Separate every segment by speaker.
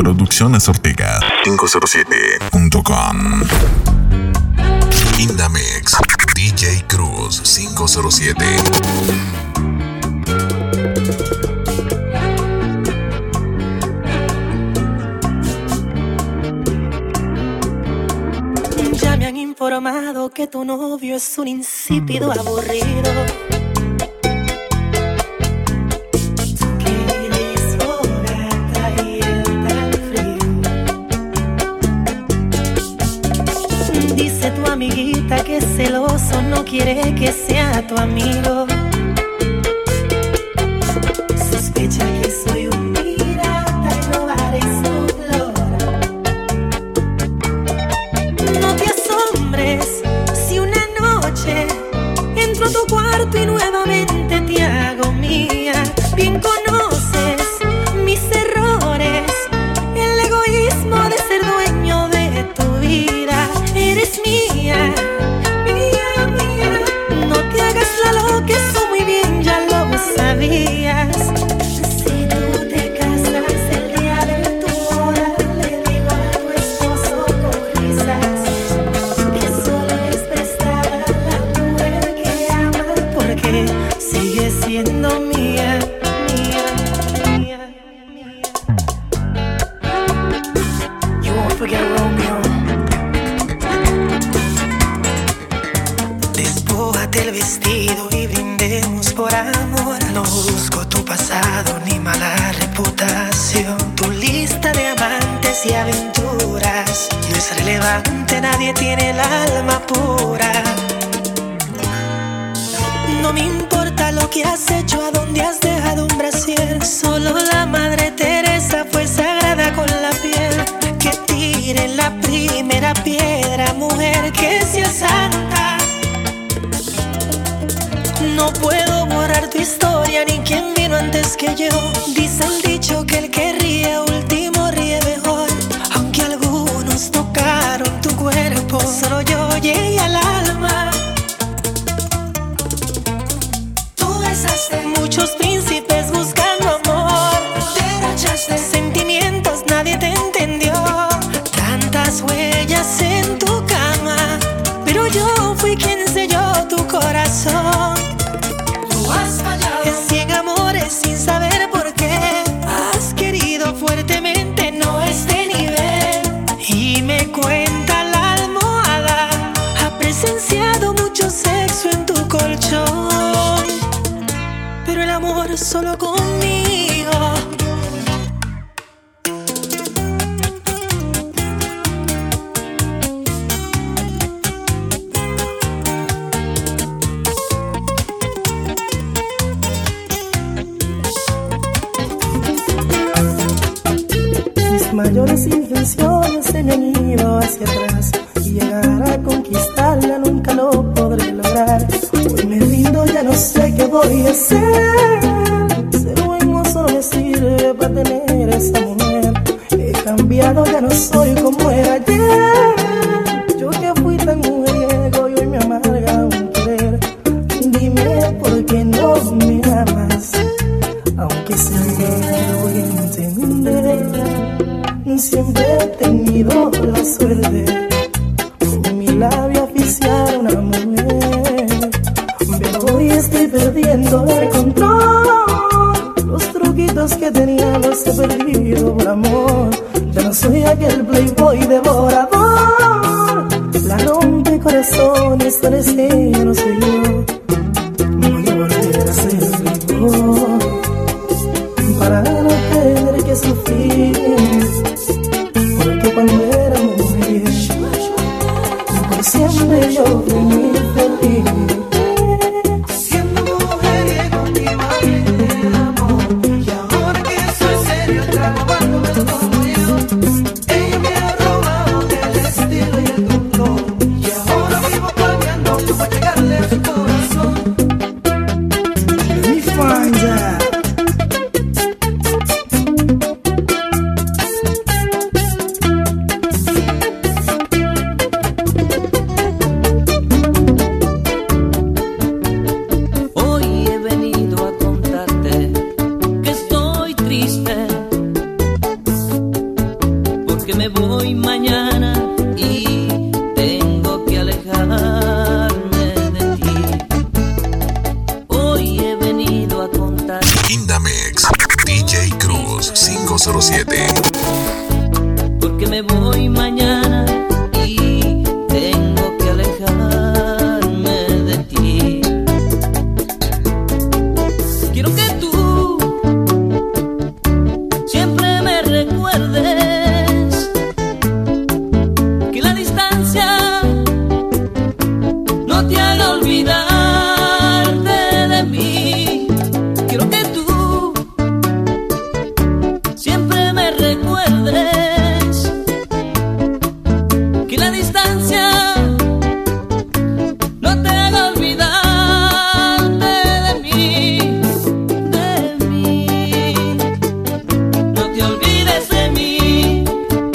Speaker 1: Producciones Ortega 507.com. Indamix DJ Cruz 507.
Speaker 2: Ya me han informado que tu novio es un insípido aburrido. Dice tu amiguita que es celoso, no quiere que sea tu amigo. Sospecha que soy un pirata y robaré su flor. No te asombres si una noche entro a tu cuarto y nuevamente te hago mía. Bien conoces mis errores, el egoísmo de ser dueño de tu vida. Eres mía, mía, mía. No te hagas la loca, eso muy bien ya lo sabías. Si tú te casas el día de tu boda, le digo a tu esposo con risas que solo es prestada la mujer que ama, porque sigue siendo mía, mía, mía, mía. You won't forget Romeo. Despójate el vestido y brindemos por amor. No busco tu pasado ni mala reputación. Tu lista de amantes y aventuras no es relevante, nadie tiene el alma pura. No me importa lo que has hecho, a dónde has dejado un brasier. Solo la Madre Teresa fue sagrada con la piel. Que tire la primera piedra, mujer, que sea santa. No puedo borrar tu historia ni quién vino antes que yo. Dice el dicho que el que ríe último ríe mejor. Aunque algunos tocaron tu cuerpo, solo yo llegué al alma. Tú besaste muchos príncipes buscando amor. Derrochaste sentimientos, nadie te entendió. Tantas huellas en tu cama, pero yo fui quien selló tu corazón. En 100 amores sin saber por qué has querido fuertemente, no este nivel. Y me cuenta la almohada, ha presenciado mucho sexo en tu colchón, pero el amor solo conmigo.
Speaker 3: Mayores intenciones se me han ido hacia atrás y llegar a conquistarla nunca lo podré lograr. Hoy me rindo, ya no sé qué voy a hacer. Ser buen solo me sirve para tener esa mujer. He cambiado, ya no soy como era ayer. Yo que fui tan mujeriego y hoy me amarga un querer. Dime por qué no me amas, aunque sea que voy a entender. Siempre he tenido la suerte con mi labio oficial una mujer, pero hoy estoy perdiendo el control. Los truquitos que tenía los he perdido por amor. Ya no soy aquel playboy devorador. La rompe corazones, eres ella, no soy yo. Voy a volver a ser playboy para no tener que sufrir. Porque cuando era mujer, por siempre yo fui muy feliz.
Speaker 4: Siendo mujeriego mi madre te amó, y ahora que soy serio trago cuando me como yo. Ella me ha robado el estilo y el control, y ahora vivo cambiando para llegarle a su corazón.
Speaker 3: Let me find out.
Speaker 5: porque me voy mañana y tengo que alejarme de ti. Hoy he venido a contar.
Speaker 1: Indamex, DJ Cruz 507.
Speaker 5: Porque me voy mañana y tengo que alejarme de ti. Quiero que tú siempre me recuerdes que la distancia no te haga olvidarte de mí. Quiero que tú siempre me recuerdes que la distancia no te haga olvidarte de mí, de mí. No te olvides de mí.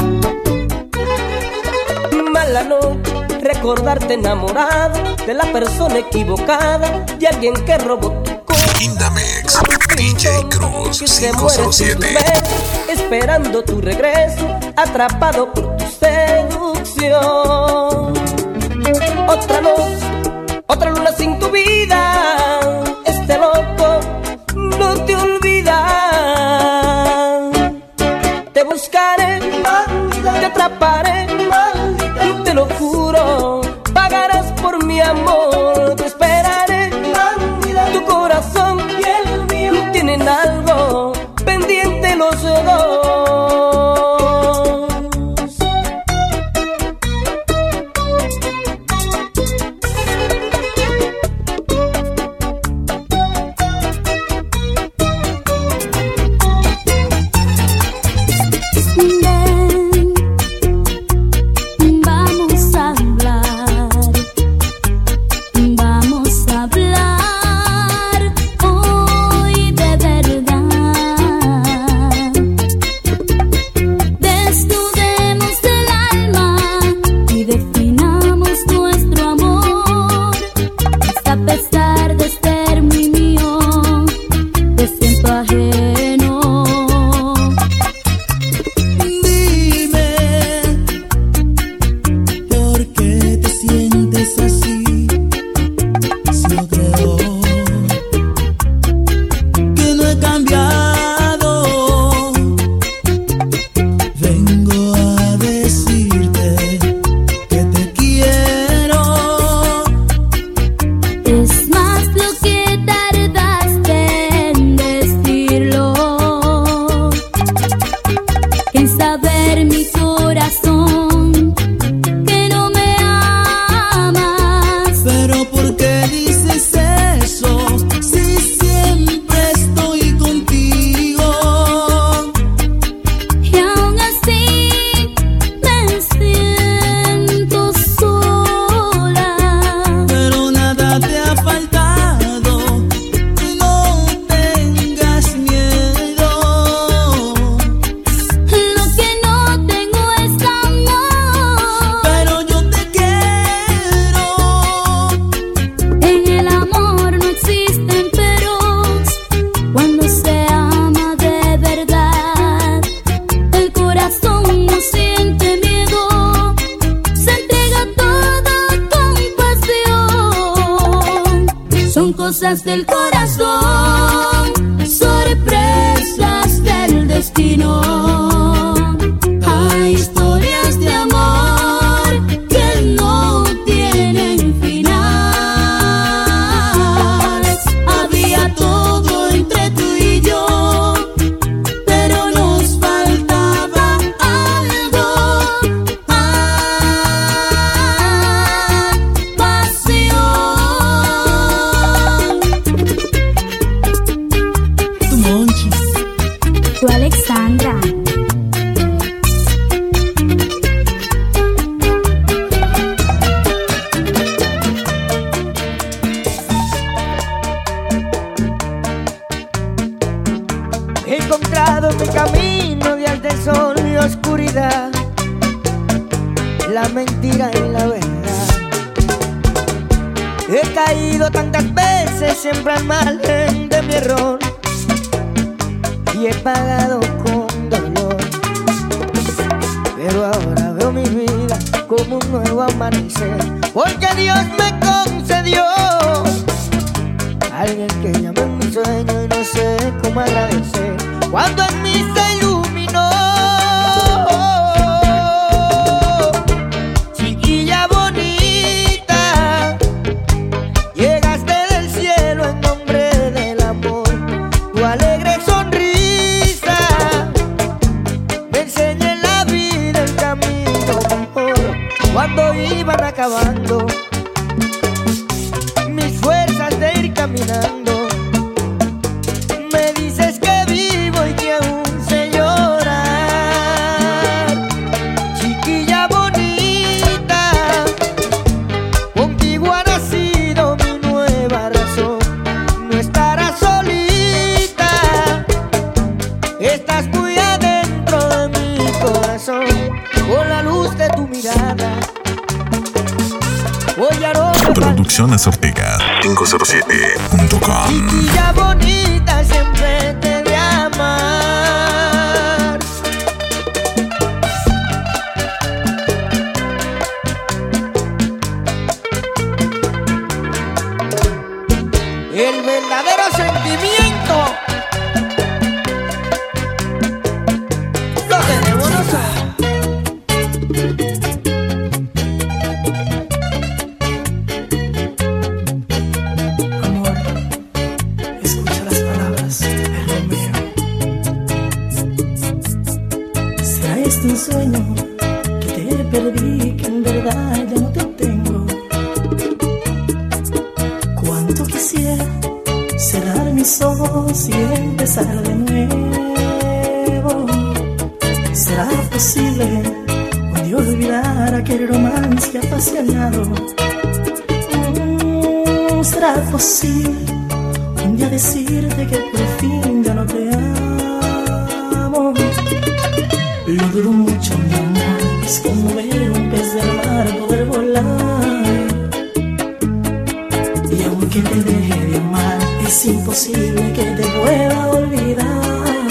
Speaker 6: Mala noche, recordarte enamorado de la persona equivocada, de alguien que robó tu corazón.
Speaker 1: Indamex, DJ Cruz
Speaker 6: Que se muere sin sus
Speaker 1: 507.
Speaker 6: besos, esperando tu regreso, atrapado por tu seducción. Otra noche, otra luna sin tu vida, este loco no te olvida. Te buscaré, te atraparé, te lo juro, pagarás por mi amor, te esperaré. Tu corazón y el mío tienen algo pendiente los dos.
Speaker 7: Ven, vamos a hablar hoy de verdad. Desnudemos el alma y definamos nuestro amor. A pesar de ser muy mío, te siento ajeno.
Speaker 4: Dime, ¿por qué te sientes así? Si yo creo que no he cambiado, vengo a decirte que te quiero.
Speaker 7: Es más lo que tardaste en decirlo que en saber mi corazón que no me amas.
Speaker 4: Pero ¿por qué dices eso si siempre estoy contigo?
Speaker 7: Y aún así me siento sola.
Speaker 4: Pero nada te ha faltado, no tengas miedo.
Speaker 7: Lo que no tengo es amor.
Speaker 4: Pero yo te quiero.
Speaker 7: En el amor no existen peros. Cuando se ama de verdad, el corazón no siente miedo. Se entrega todo con pasión. Son cosas del corazón, sorpresas del destino. Hay historias de amor que no tienen final. Había todo entre tú y yo, pero nos faltaba algo. Pasión.
Speaker 4: Tu Monchi.
Speaker 7: Tu Alexandra.
Speaker 8: He encontrado mi camino días de sol y oscuridad, la mentira y la verdad. He caído tantas veces, siempre al margen de mi error, y he pagado con dolor. como un nuevo amanecer, porque Dios me concedió alguien que llame en mi sueño y no sé cómo agradecer cuando en mí se iluminó. Chiquilla bonita, llegaste del cielo en nombre del amor. Tu alegre sonrisa me enseña en la vida el camino mejor. Cuando iban acabando mis fuerzas de ir caminando, me dices que vivo y que aún sé llorar. Chiquilla bonita, contigo ha nacido mi nueva razón. No estarás solita, estás muy adentro de mi corazón. Con la luz de tu mirada voy a no me
Speaker 1: Producciones Ortega 507.com.
Speaker 8: Chiquilla bonita, siempre te he de amar. El verdadero sentimiento lo tenemos nosotros.
Speaker 3: Amor, escucha las palabras de Romeo. ¿Será este un sueño que te perdí, que en verdad ya no te tengo? Cuánto quisiera cerrar mis ojos y empezar de nuevo. ¿Será posible un día olvidar aquel romance apasionado? ¿Será posible un día decirte que por fin ya no te amo? Lo dudo mucho, mi amor, es como ver un pez del mar poder volar. Y aunque te deje de amar, es imposible que te pueda olvidar.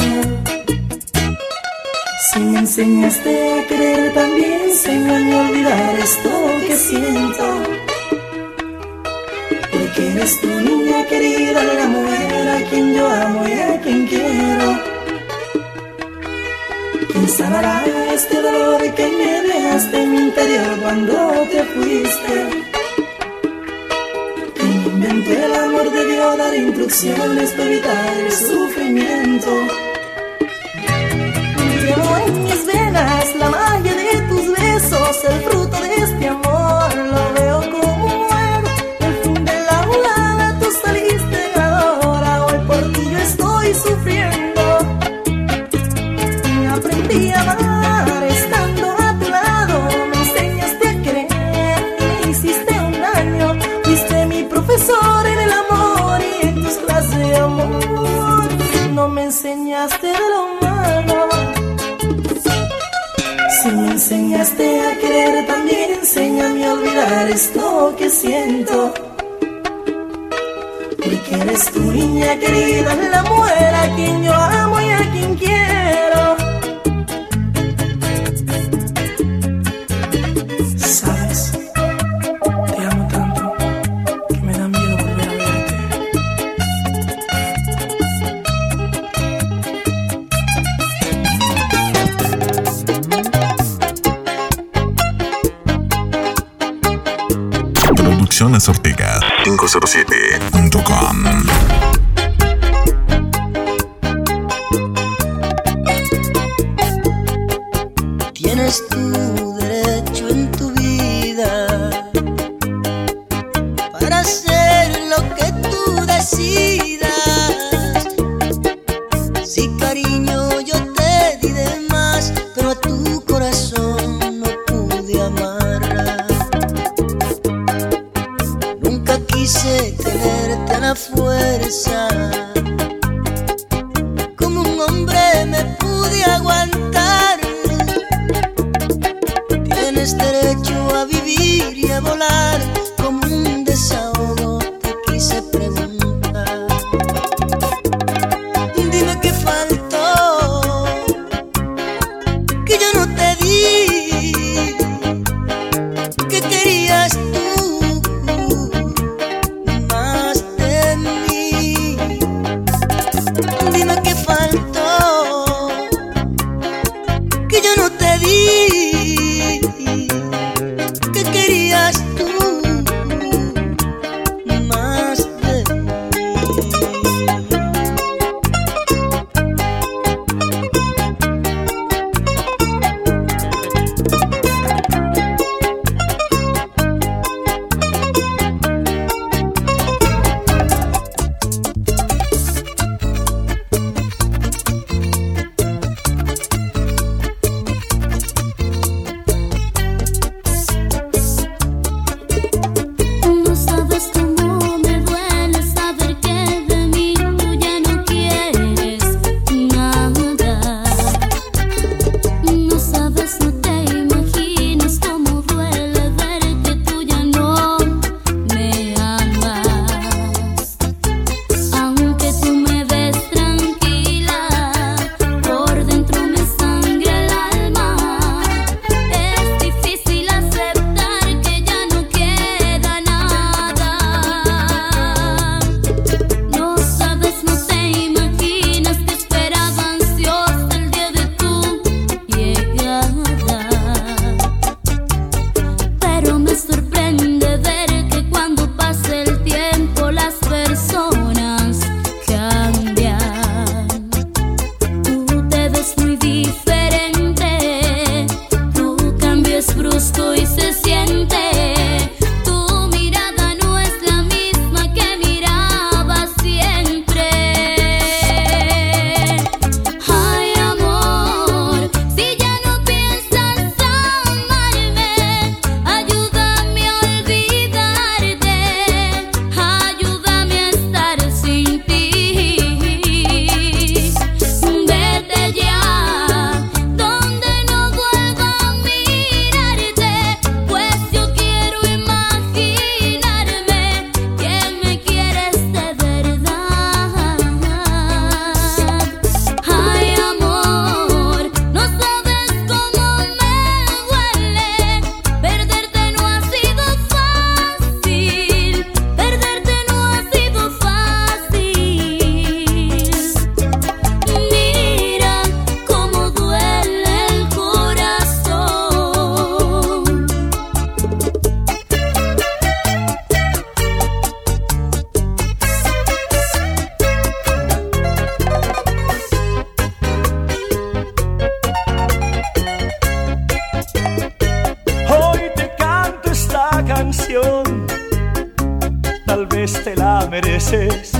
Speaker 3: Si me enseñaste a querer, también enséñame a olvidar esto que siento. Porque eres tu niña querida, la mujer a quien yo amo y a quien quiero. ¿Quién sanará este dolor que me dejaste en mi interior cuando te fuiste? ¿Quién inventó el amor debió dar instrucciones para evitar el sufrimiento? Llevo en mis venas la magia de tus besos, el fruto de este amor lo veo como un muero. El fin de la volada, tú saliste ganadora, hoy por ti yo estoy sufriendo. Aprendí a amar estando a tu lado, me enseñaste a querer y me hiciste un daño. Fuiste mi profesor en el amor y en tus clases de amor no me enseñaste de lo malo. Si me enseñaste a querer, también enséñame a olvidar esto que siento. Porque eres tu niña querida, la mujer a quien yo amo y a quien quiero. Sabes, te amo tanto que me da miedo volver a verte.
Speaker 1: Producciones Ortega 507.com.
Speaker 5: Tienes tu derecho en tu vida para hacer lo que tú decidas. Sí, cariño, yo te di de más, pero a tu corazón no pude amarla. Nunca quise tenerte a la fuerza, como un hombre me pude aguantar. que yo no te di. ¿Qué querías tú más de mí?
Speaker 9: Tal vez te la mereces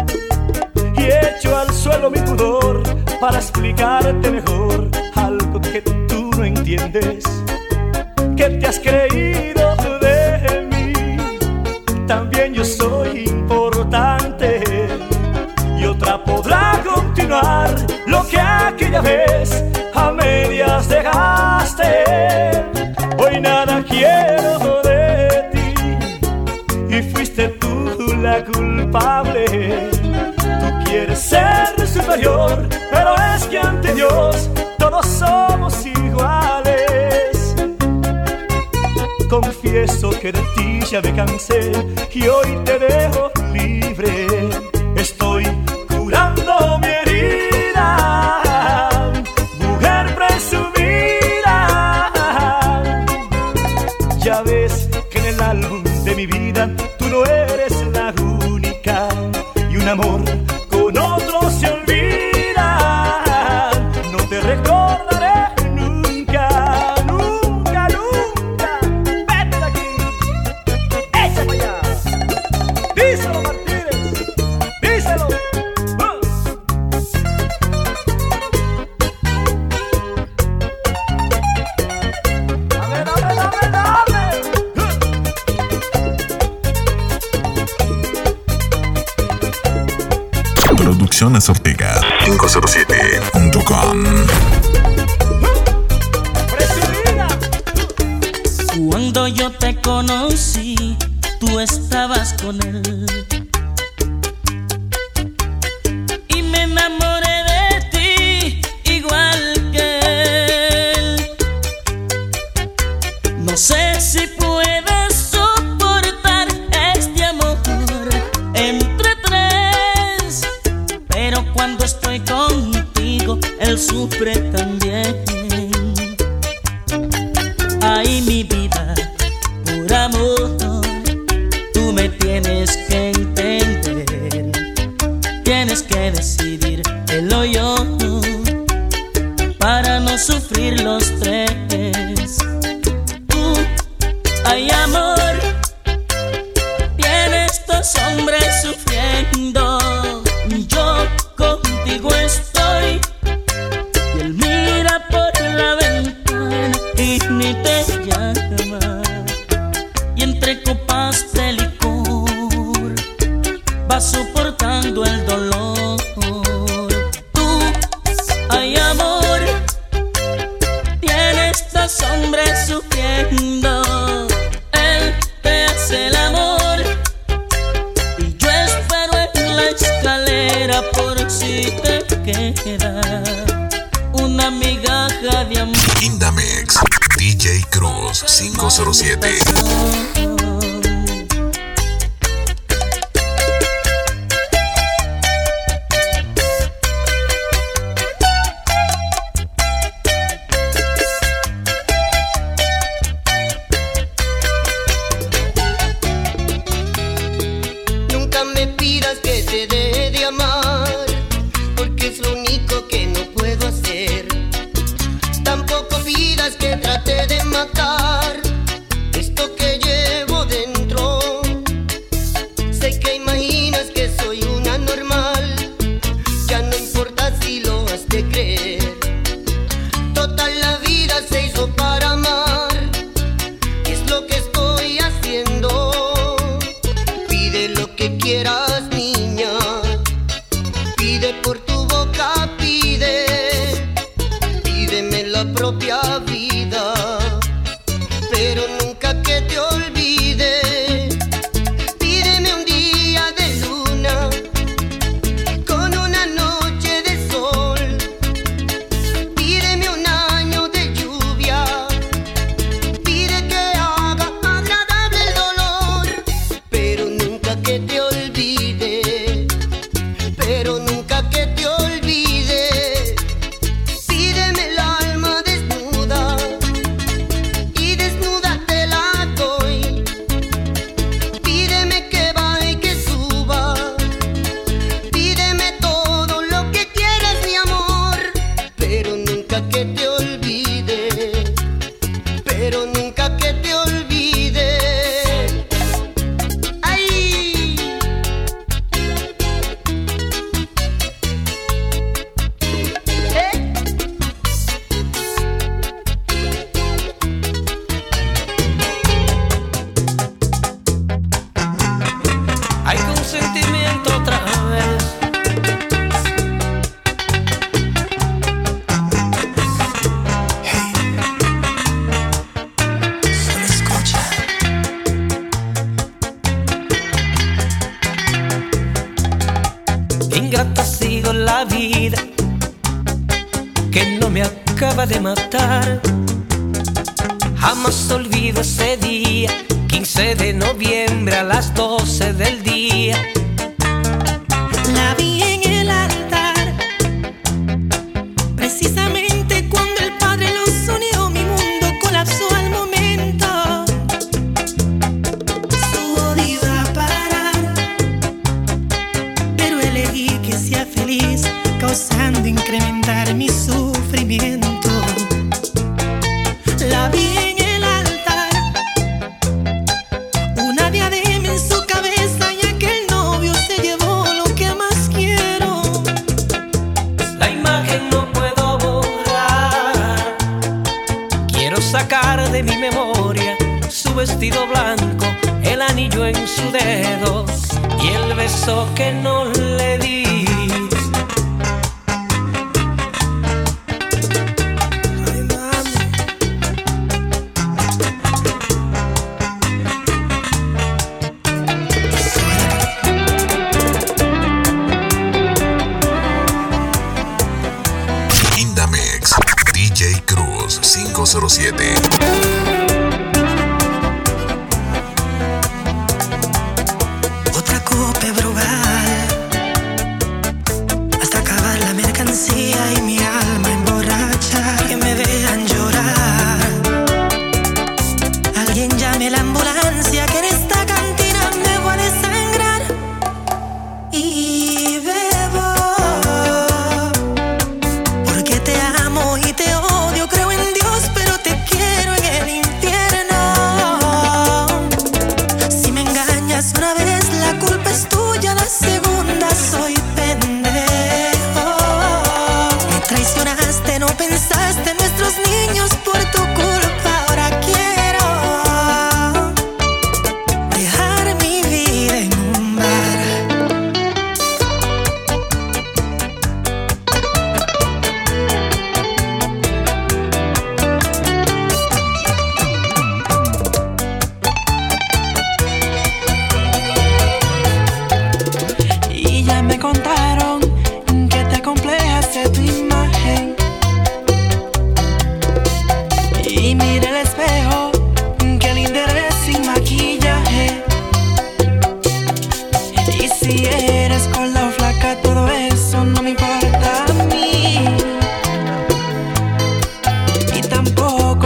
Speaker 9: y echo al suelo mi pudor para explicarte mejor algo que tú no entiendes, que te has creído de mí. También yo soy importante y otra podrá continuar lo que aquella vez a medias dejaste. Hoy nada quiero de ti y fuiste tú la culpable. Tú quieres ser superior, pero es que ante Dios todos somos iguales. Confieso que de ti ya me cansé y hoy te dejo libre. Estoy curando mi herida, mujer presumida. Ya ves que en el álbum de mi vida tú no eres la única y un amor con otro se olvida. No te recordaré nunca, nunca, nunca. Vete de aquí, echa para allá. Díselo, Martínez, díselo. Dame, dame, dame, dame.
Speaker 1: Producciones Ortega 507.com.
Speaker 10: Cuando yo te conocí, tú estabas con él y me enamoré de ti igual que él. No sé si puedes soportar este amor entre tres, pero cuando estoy contigo, él sufre también. tres. Tú, ay amor, tienes dos hombres sufriendo. Yo contigo estoy. Y él mira por la ventana y ni te llama. Y entre copas de licor va soportando el dolor. Tú, ay amor, tienes dos hombres sufriendo. Él te hace el amor y yo espero en la escalera por si te queda una migaja de amor.
Speaker 1: Indamix, DJ Cruz 507.
Speaker 5: Nunca me pidas que te deje de amar, porque es lo único que no puedo hacer. Tampoco pidas que trate de matar esto que llevo dentro. Sé que imaginas que soy una normal, ya no importa si lo has de creer. Toda la vida se hizo para amar, y es lo que estoy haciendo. Pide lo que quieras, niña, pide por tu boca, pídeme la propia vida, pero nunca que te olvide. Pídeme un día de luna con una noche de sol, pídeme un año de lluvia, pide que haga agradable el dolor, pero nunca que te olvide, pero nunca que te olvide. Pídeme el alma desnuda y desnuda te la doy. Pídeme que baje y que suba, pídeme todo lo que quieras, mi amor, pero nunca que te olvide, pero nunca que te olvide. ¡Ay!
Speaker 6: Hay consentimiento otra vez.
Speaker 3: Solo escucha.
Speaker 6: Ingrata ha sido la vida que no me acaba de matar. Jamás olvido ese día, 15 de noviembre a las 12 del día.
Speaker 2: La vi en el altar, precisamente cuando el Padre los unió, mi mundo colapsó al momento. Su odio iba a parar, pero elegí que sea feliz, causando incrementar mi sufrimiento. La vi en el altar, una diadema en su cabeza, y aquel novio se llevó lo que más quiero.
Speaker 6: La imagen no puedo borrar. Quiero sacar de mi memoria su vestido blanco, el anillo en su dedo y el beso que no le di.
Speaker 2: Ay, mami.
Speaker 1: Indamix, DJ Cruz 507.
Speaker 3: Otra copa brugal hasta acabar la mercancía y mi alma emborracha. Que me vean llorar, alguien llame la ambulancia, que en esta cantina me voy a desangrar. Y bebo porque te amo y te odio, creo en Dios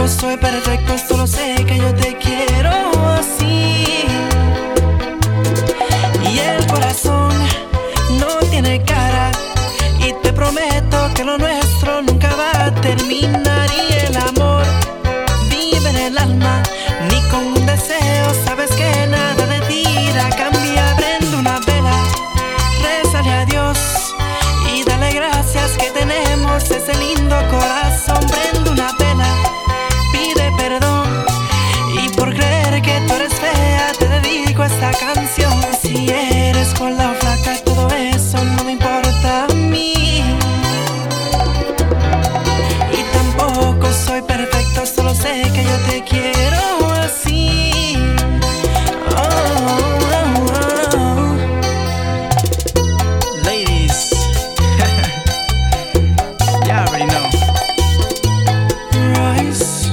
Speaker 4: tampoco soy perfecto, solo sé que yo te quiero así. Y el corazón no tiene cara, y te prometo que lo nuestro nunca va a terminar. Y el amor vive en el alma, ni con un deseo, sabes que nada de vida cambia. Prende una vela, rézale a Dios y dale gracias que tenemos ese lindo corazón. Prende una vela, pide perdón, y por creer que tú eres fea te dedico esta canción. Si eres gorda o flaca, todo eso no me importa a mí. Y tampoco soy perfecto, solo sé que yo te quiero así. Oh, oh, oh. Ladies, you already know. Royce,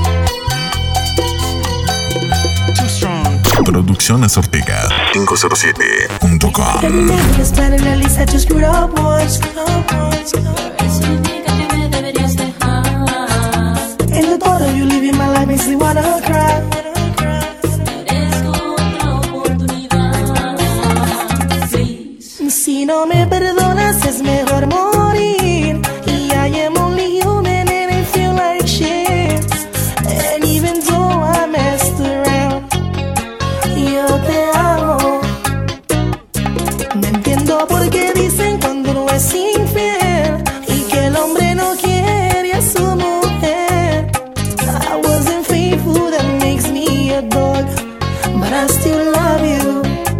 Speaker 4: too strong.
Speaker 1: Producciones Ortega 507.com.
Speaker 3: It's better at least I just screwed up once.
Speaker 7: Eso indica que me deberías dejar.
Speaker 3: And the thought of you leaving my life makes me wanna cry.
Speaker 7: Merezco otra oportunidad. Please.
Speaker 3: Si no me perdonas es mejor morir. Y I am only human and I feel like shit. And even though I messed around, yo te amo. No entiendo por qué dicen cuando uno es infiel y que el hombre no quiere a su mujer. I wasn't faithful, that makes me a dog, but I still love you.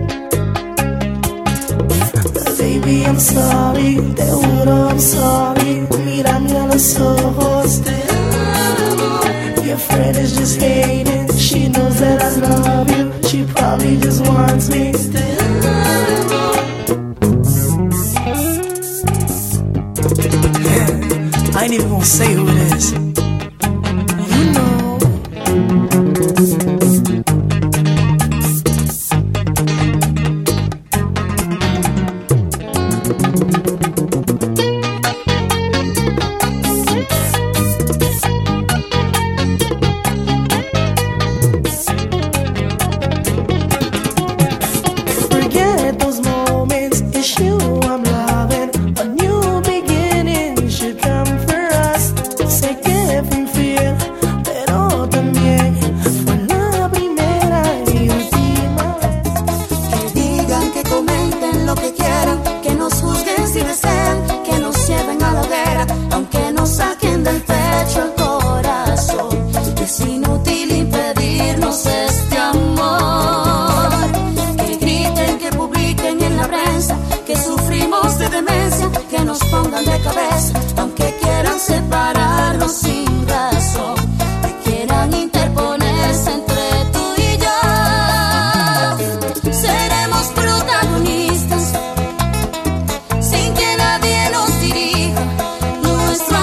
Speaker 3: Baby, I'm sorry, te juro I'm sorry. Mírame a los ojos, te amo. Your friend is just hating, she knows that I love you. She probably just wants me, te amo. I ain't even gonna say who it is. You know. Forget those moments, it's you I'm loving. A new beginning should come for us. Sé que fue infiel, pero también fue la primera y última vez.
Speaker 11: Que digan, que comenten lo que quieran, que nos juzguen si desean, que nos lleven a la hoguera, aunque nos saquen del pecho el corazón. Es inútil impedirnos este amor. Que griten, que publiquen en la prensa, que sufrimos de demencia, que nos pongan de cabeza, aunque quieran separarnos sin razón, que quieran interponerse entre tú y yo. Seremos protagonistas sin que nadie nos dirija. Nuestro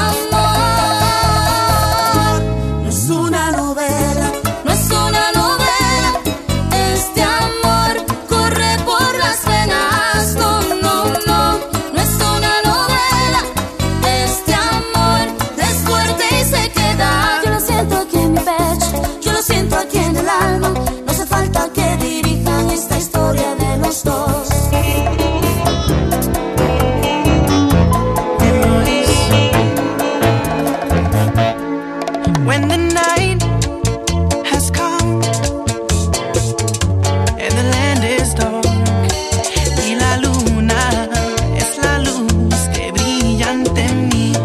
Speaker 11: amor no es una novela, no es una novela. Este amor corre por las venas, no, no, no, no es una novela. Este amor es fuerte y se queda. Yo lo siento aquí en mi pecho, yo lo siento aquí en el alma. No hace falta que dirijan esta historia de los dos.
Speaker 4: When the night has come and the land is dark y la luna es la luz que brilla ante mí,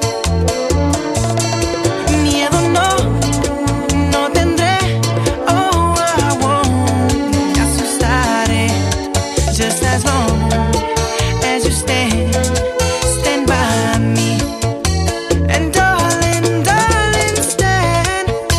Speaker 4: miedo no tendré. Oh, I won't me asustaré, just as long as you stand by me. And darling, stand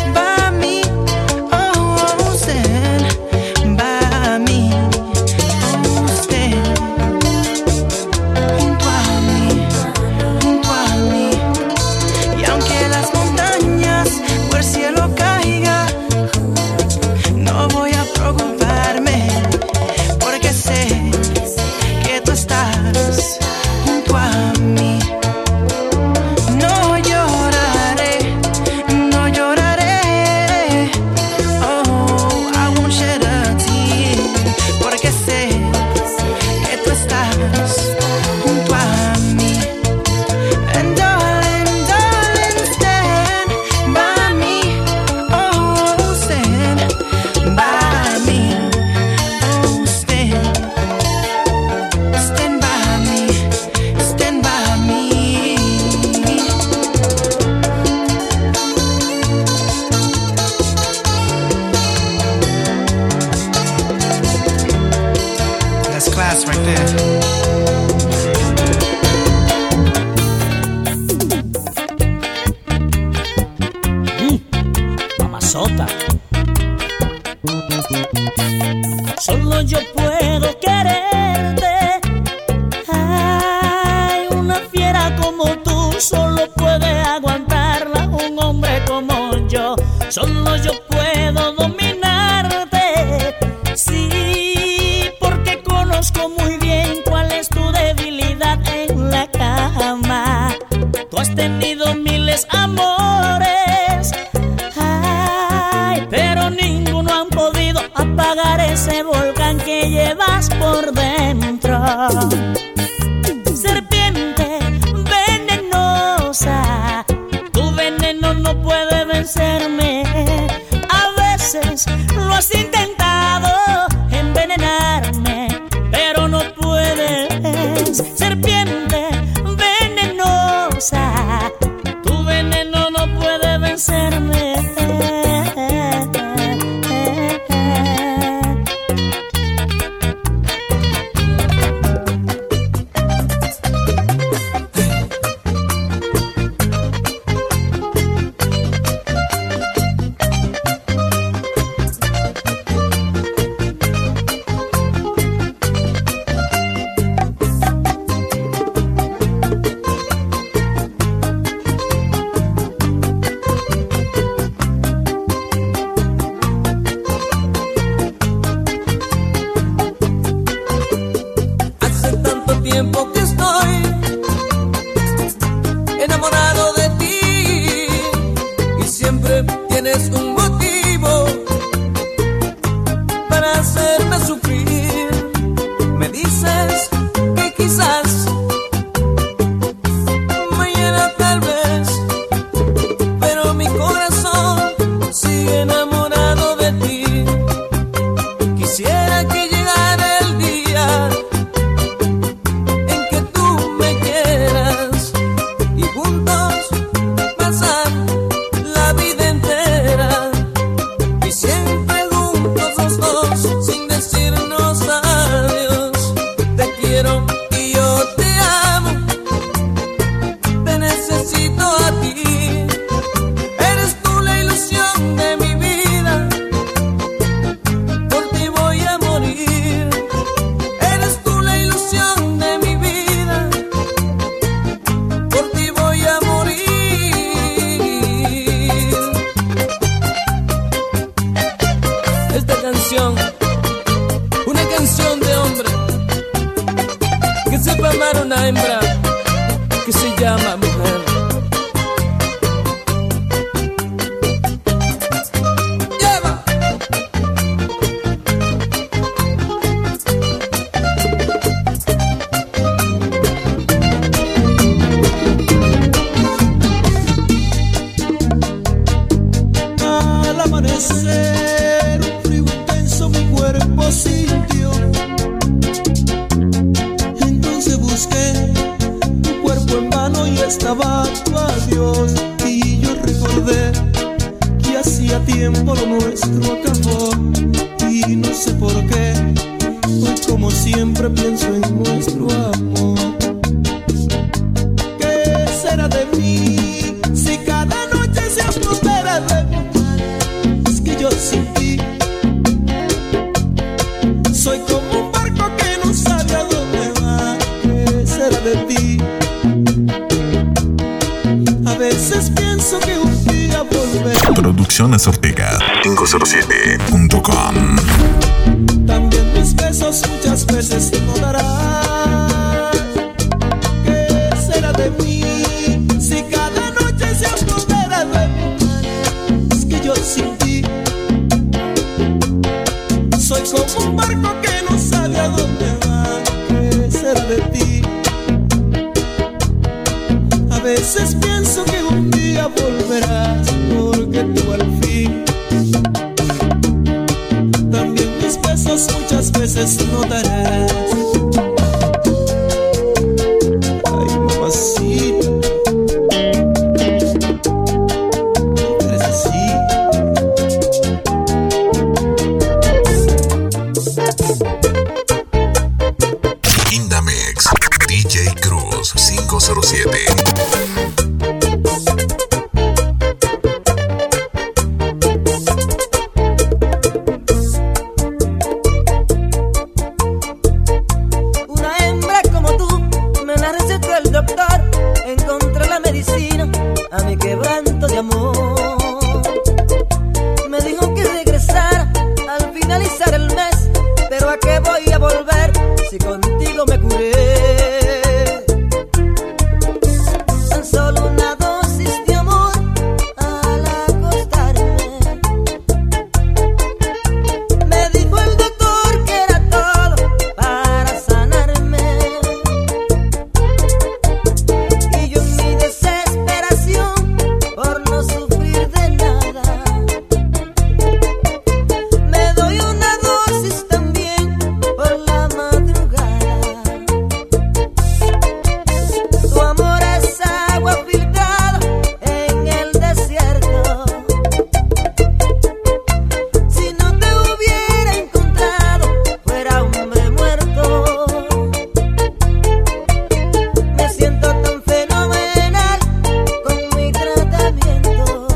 Speaker 10: sota. Solo yo puedo quererte. Ay, una fiera como tú solo puede aguantarla un hombre como yo. Solo yo puedo dominarte. Sí, porque conozco muy bien cuál es tu debilidad en la cama. Tú has tenido miles amores, ay, pero ninguno han podido apagar ese volcán que llevas por dentro. Serpiente venenosa, tu veneno no puede vencerme. A veces lo has intentado envenenarme, pero no puedes. Serpiente venenosa, tu veneno no puede vencerme.
Speaker 6: Tiempo que estoy enamorado de ti y siempre tienes un motivo para hacerme sufrir. Me dices que quizás mañana tal vez, pero mi corazón sigue enamorado de ti. Quisiera que llegara el día una canción de hombre que sepa amar a una hembra que se llama mujer. ¡Lleva!
Speaker 12: Al amanecer sintió. Entonces busqué tu cuerpo en vano y estaba tu adiós. Y yo recordé que hacía tiempo lo nuestro acabó. Y no sé por qué, hoy como siempre pienso en nuestro amor. ¿Qué será de mí si cada noche se apodera de mi alma? Es que yo sin ti soy como un barco que no sabe a dónde va. ¿Qué será de ti? A veces pienso que un día volverá.
Speaker 1: Producciones Ortega 507.com.
Speaker 12: También mis besos muchas veces no darás. ¿Qué será de mí si cada noche se apodera de mi alma? Es que yo sin ti soy como un barco que no sabe a dónde va. ¿Qué será de ti? A veces pienso que un día volverás, porque tú al fin también mis besos muchas veces no darás. Ay, mamacita, tú eres así.
Speaker 1: Indamix, DJ Cruz 507.
Speaker 6: si contigo me curé. Tan solo una dosis de amor al acostarme. Me dijo el doctor que era todo para sanarme. Y yo en mi desesperación por no sufrir de nada, me doy una dosis también por la madrugada. Tu amor es agua filtrada en el desierto. Si no te hubiera encontrado, fuera hombre muerto. Me siento tan fenomenal con mi tratamiento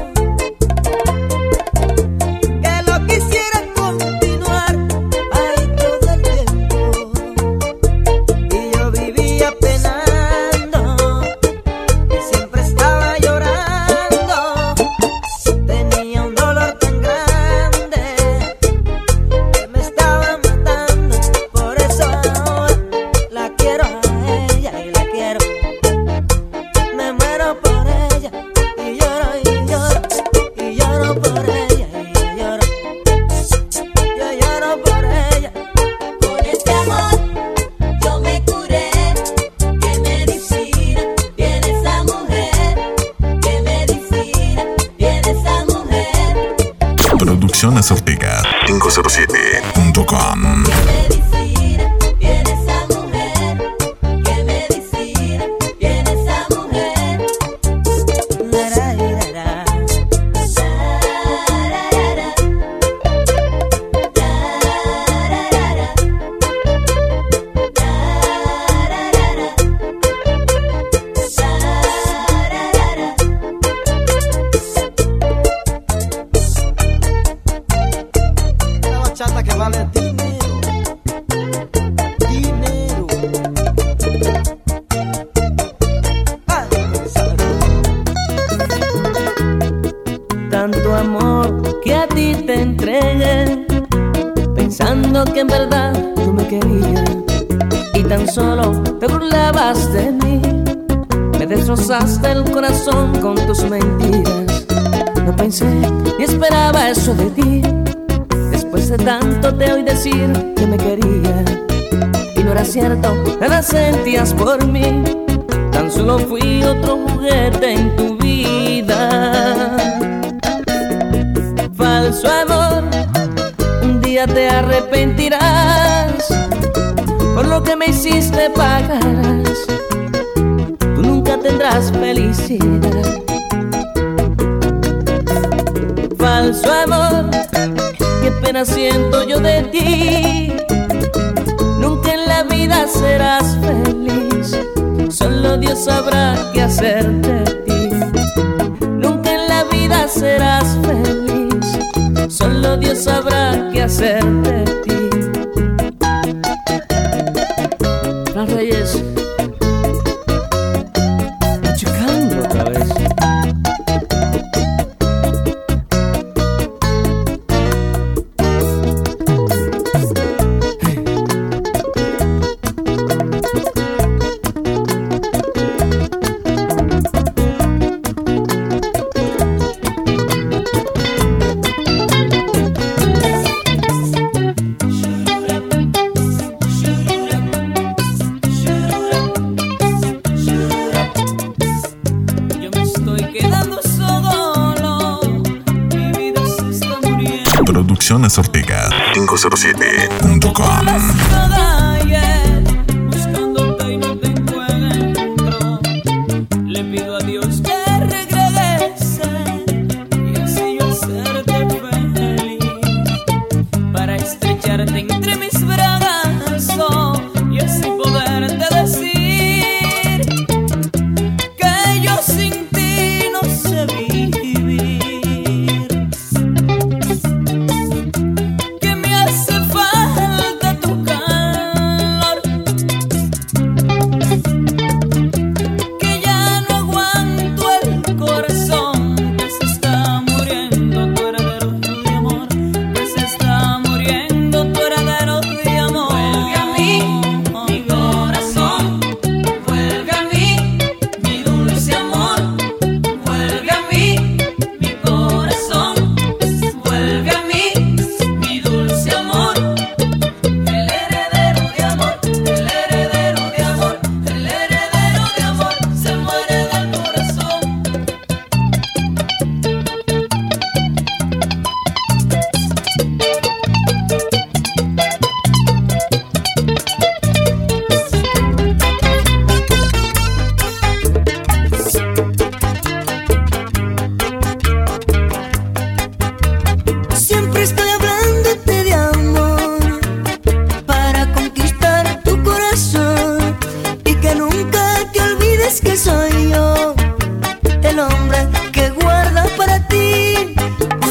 Speaker 6: que lo quisiera continuar ahí todo el tiempo. Y yo vivía penando y siempre estaba llorando. Tenía un dolor tan grande que me estaba matando. Por eso ahora la quiero a ella y la quiero. Me muero por ella y lloro y lloro y lloro por ella y yo lloro. Yo lloro por ella.
Speaker 11: Con este amor yo me curé. Qué medicina tiene esa mujer. Qué medicina tiene esa mujer.
Speaker 1: Producciones Ortega 507.com.
Speaker 11: Qué medicina tiene esa mujer. Qué medicina tiene esa mujer.
Speaker 6: Nararara. Una bachata que vale dinero. Dinero. Ah, tanto amor que a ti te entregué, pensando que en verdad tú me querías, y tan solo te burlabas de mí. Me destrozaste el corazón con tus mentiras. No pensé ni esperaba eso de ti. Después de tanto te oí decir que me quería, y no era cierto, nada sentías por mí. Tan solo fui otro juguete en tu vida. Falso amor, un día te arrepentirás. Por lo que me hiciste pagarás. Tú nunca tendrás felicidad. Falso amor, qué pena siento yo de ti. Nunca en la vida serás feliz. Solo Dios sabrá qué hacer de ti. Nunca en la vida serás feliz. Solo Dios sabrá qué hacer de ti. Fran Reyes, achicando otra vez. Yo me estoy quedando solo. Mi vida se está muriendo.
Speaker 1: Producciones Ortega 507.com.
Speaker 6: Buscándote y no te encuentro. Le pido a Dios que regrese y así yo hacerte feliz, para estrecharte entre mis brazos y así poderte decir que yo sin ti no sé vivir, que me hace falta tu calor.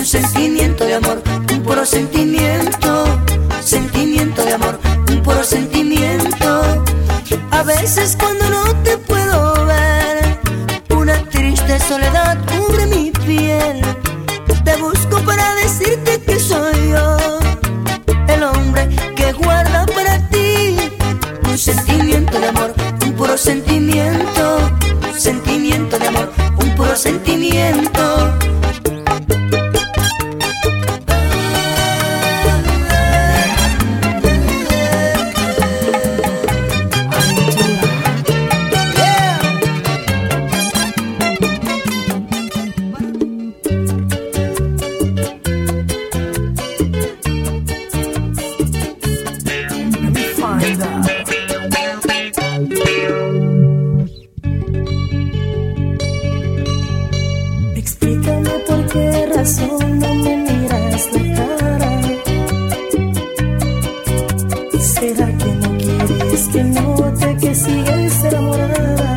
Speaker 13: sentimiento de amor, un puro sentimiento, sentimiento de amor, un puro sentimiento. A veces cuando no te puedo ver, una triste soledad cubre mi piel. Te busco para decirte que soy yo, el hombre que guarda para ti un sentimiento de amor, un puro sentimiento, sentimiento de amor, un puro sentimiento.
Speaker 3: Explícame por qué razón no me miras la cara. ¿Será que no quieres que note que sigues enamorada?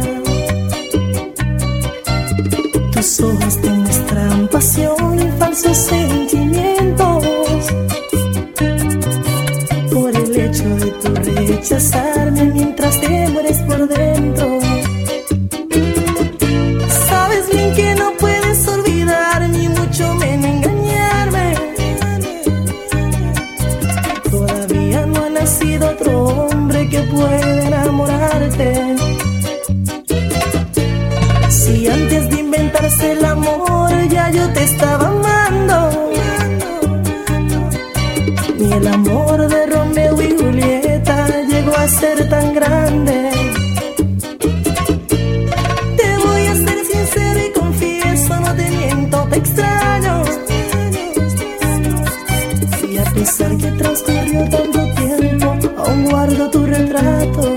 Speaker 3: Tus ojos demuestran pasión y falsos sentimientos. Por el hecho de tu rechazarme mientras te mueres por dentro. Sabes bien que no puedes olvidar ni mucho menos engañarme. Todavía no ha nacido otro hombre que pueda enamorarte. Si antes de inventarse el amor ya yo te estaba amando, ni el amor de Romeo y Julieta llegó a ser tan grande. Te voy a ser sincero y confieso, no te miento, te extraño. Y a pesar que transcurrió tanto tiempo, aún guardo tu retrato.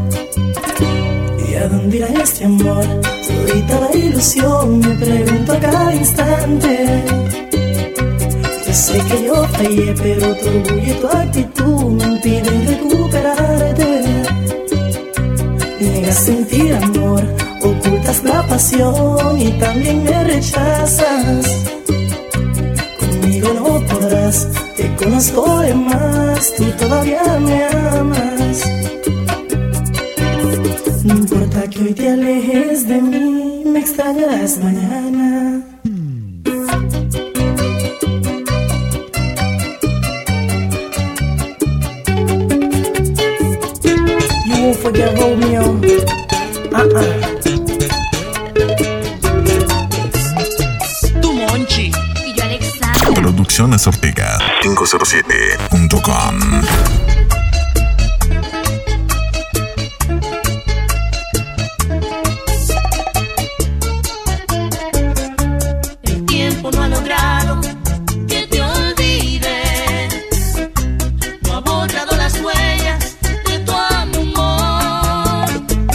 Speaker 3: ¿Y a dónde irá este amor? Todita la ilusión, me pregunto a cada instante. Yo sé que yo fallé, pero tu orgullo y tu actitud me impiden recuperarte. Niegas sentir amor, ocultas la pasión y también me rechazas. Conmigo no podrás, te conozco de más, tú todavía me amas. No importa que hoy te alejes de mí, me extrañarás mañana. You won't forget Romeo.
Speaker 14: Tu Monchi.
Speaker 7: Y yo Alexandra.
Speaker 1: Producciones Ortega 507.com.
Speaker 10: El tiempo no ha logrado que te olvides, no ha borrado las huellas de tu amor.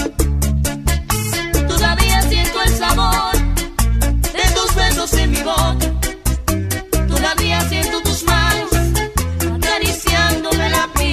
Speaker 10: Todavía siento el sabor de tus besos en mi boca, todavía siento tus manos acariciándome la piel.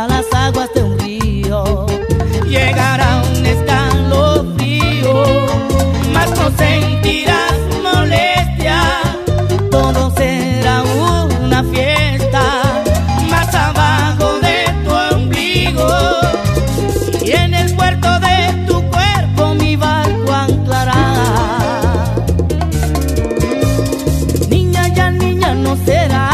Speaker 6: a las aguas de un río, llegará un escalofrío, mas no sentirás molestia, todo será una fiesta, más abajo de tu ombligo y en el puerto de tu cuerpo mi barco anclará. Niña, ya niña no será,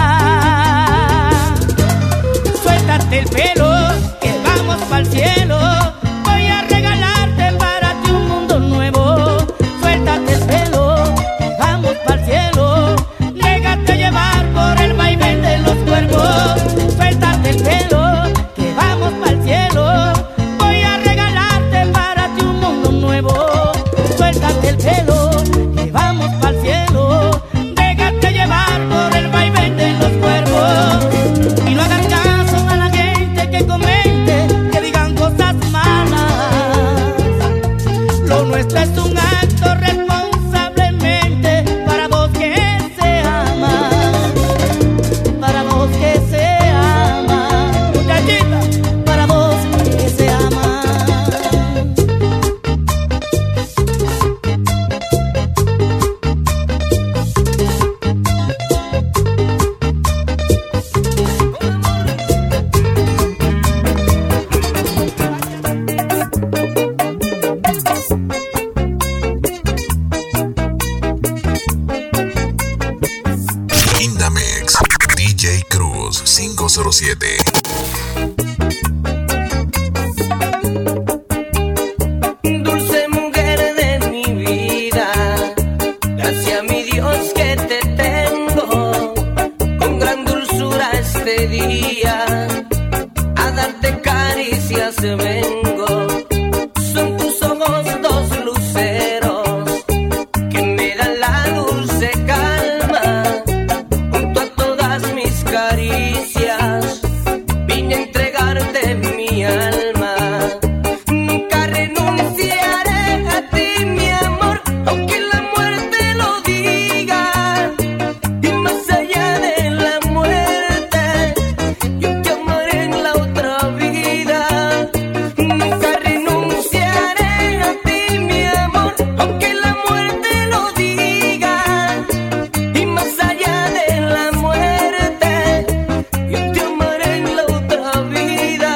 Speaker 6: suéltate el pelo que vamos pa'l cielo, voy a regalarte para ti un mundo nuevo. Suéltate el pelo que vamos pa'l cielo, déjate llevar por el vaivén de los cuervos. Suéltate el pelo que vamos pa'l cielo, voy a regalarte para ti un mundo nuevo. Suéltate el pelo que vamos pa'l cielo, déjate llevar por el vaivén de los cuervos. Y no hagas caso a la gente que comente, que digan cosas malas. Lo nuestro es un acto responsablemente para vos que se ama, para vos que se ama, muchachita, para vos que se ama.
Speaker 1: Indamix, DJ Cruz 507.
Speaker 6: Dulce mujer de mi vida, gracias a mi Dios que te tengo, con gran dulzura este día, a darte caricias vengo. Son tus ojos dos luceros que me dan la dulce calma, junto a todas mis caricias vine a entregarte mi alma. Nunca renunciaré a ti, mi amor, aunque la muerte lo diga. Y más allá de la muerte, yo te amaré en la otra vida. Nunca renunciaré a ti, mi amor, aunque la muerte lo diga. Y más allá de la muerte, yo te amaré en la otra vida.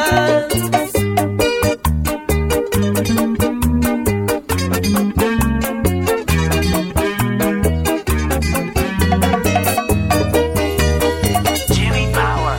Speaker 15: Jimmy Power.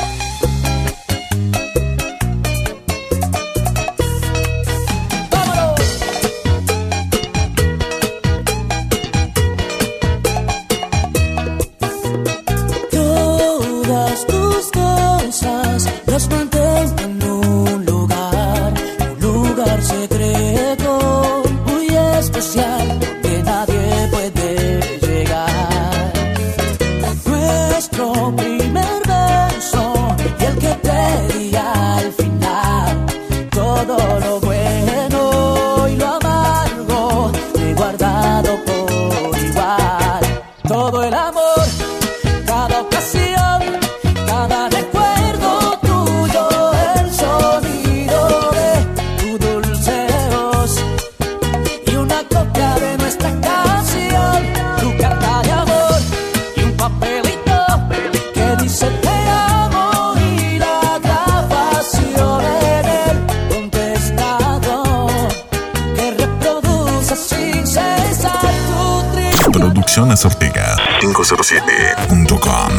Speaker 13: Todas tus cosas las mantengo en un lugar secreto, muy especial, que nadie puede llegar. Nuestro primer beso y el que te di al final, todo lo bueno y lo amargo he guardado por igual. Todo el amor, cada ocasión, cada recuerdo tuyo, el sonido de tu dulce voz y una copia de nuestra canción, tu carta de amor y un papelito que dice te amo y la grabación en el contestador que reproduce sin cesar tu triste.
Speaker 1: Producciones Ortega 507.com.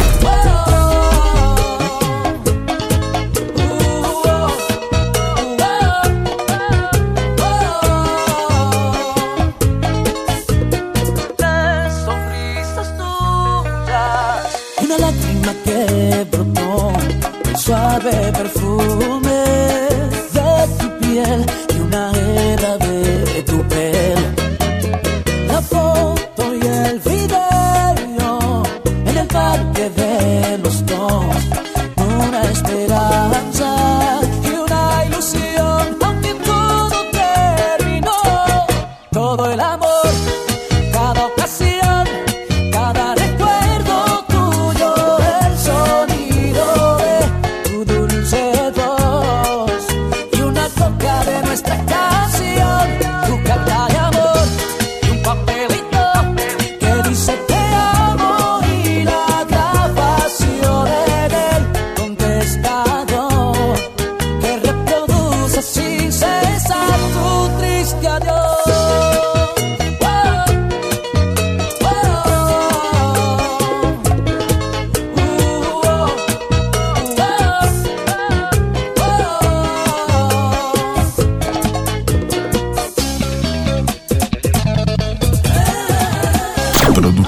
Speaker 6: Las sonrisas tuyas,
Speaker 13: Una lágrima que brotó, el suave perfume de tu piel y una hebra de tu pelo. La foto y el video en el parque de los dos, una esperanza y una ilusión, aunque todo terminó. Todo el amor, cada ocasión, cada recuerdo tuyo, el sonido de tu dulce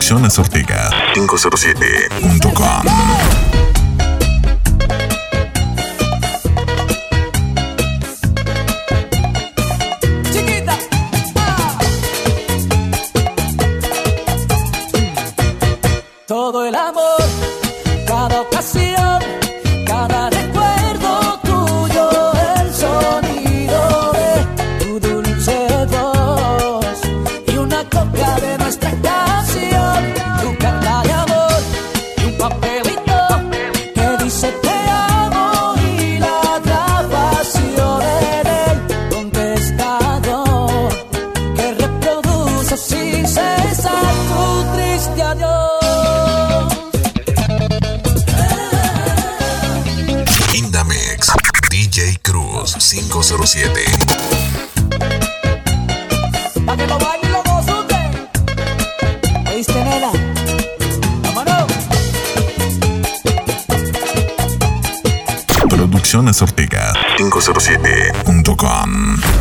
Speaker 1: Producciones Ortega 507.com.
Speaker 6: Todo el amor, cada ocasión, cada recuerdo tuyo, el sonido de tu dulce voz y una copia de nuestra canción, tu carta de amor y un papelito que dice te amo y la grabación en el contestador que reproduce sin cesar tu triste adiós.
Speaker 1: DJ Cruz 507.
Speaker 6: Pa' que lo bailen los dos, ¿usted? ¿Oíste, nena? ¡Vámonos!
Speaker 1: Producciones Ortega 507.com.